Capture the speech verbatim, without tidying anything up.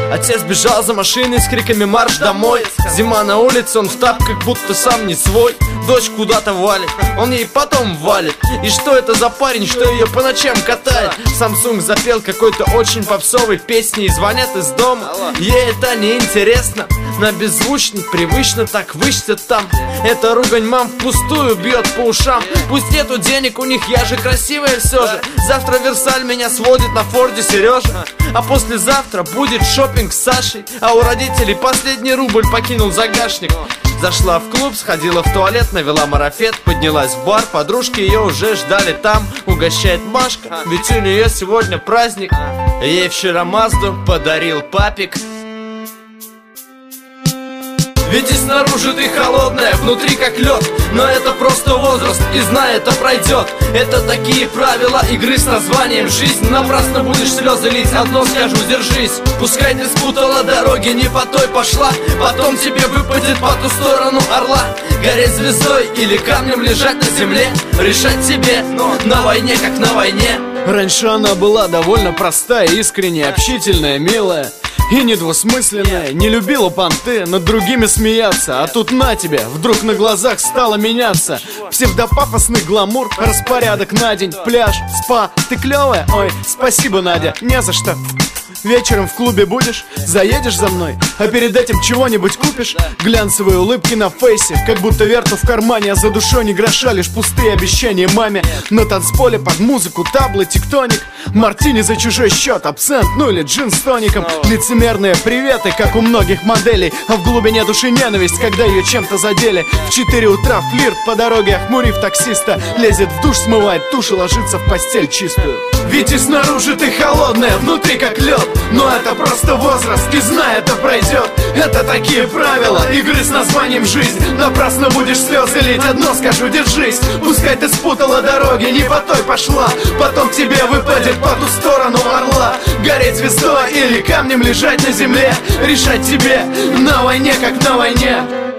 Отец бежал за машиной с криками «Марш домой!». Зима на улице, он в тапках, будто сам не свой. Дочь куда-то валит, он ей потом валит. И что это за парень, что ее по ночам катает? Samsung запел какой-то очень попсовой песни и звонят из дома. Ей это не интересно. На беззвучник привычно так вычтет там. Эта ругань мам впустую бьет по ушам. Пусть нету денег у них, я же красивая все же. Завтра Версаль меня сводит на Форде Сережа. А послезавтра будет шопинг с Сашей. А у родителей последний рубль покинул загашник. Зашла в клуб, сходила в туалет, навела марафет, поднялась в бар. Подружки ее уже ждали там. Угощает Машка, ведь у нее сегодня праздник. Ей вчера Мазду подарил папик. Ведь и снаружи ты холодная, внутри как лед. Но это просто возраст, и знай, это пройдет. Это такие правила игры с названием жизнь. Напрасно будешь слезы лить, одно скажу, держись. Пускай ты спутала дороги, не по той пошла. Потом тебе выпадет по ту сторону орла. Гореть звездой или камнем лежать на земле. Решать тебе, но на войне как на войне. Раньше она была довольно простая, искренняя, общительная, милая и недвусмысленная. Не любила понты, над другими смеяться. А тут на тебе, вдруг на глазах стало меняться. Псевдопафосный гламур, распорядок на день. Пляж, спа, ты клевая? Ой, спасибо, Надя, не за что. Вечером в клубе будешь? Заедешь за мной? А перед этим чего-нибудь купишь? Глянцевые улыбки на фейсе, как будто верту в кармане. А за душой ни гроша, лишь пустые обещания маме. На танцполе под музыку, таблы, тектоник. Мартини за чужой счет, абсент, ну или джин с тоником. Лицемерные приветы, как у многих моделей. А в глубине души ненависть, когда ее чем-то задели. В четыре утра флирт по дороге, охмурив таксиста. Лезет в душ, смывает тушь и ложится в постель чистую. Ведь и снаружи ты холодная, внутри как лед. Но это просто возраст, и знай, это пройдет. Это такие правила игры с названием жизнь. Напрасно будешь слезы лить, одно скажу, держись. Пускай ты спутала дороги, не по той пошла. Потом тебе выпадет по ту сторону орла. Гореть звездой или камнем лежать на земле. Решать тебе, на войне как на войне.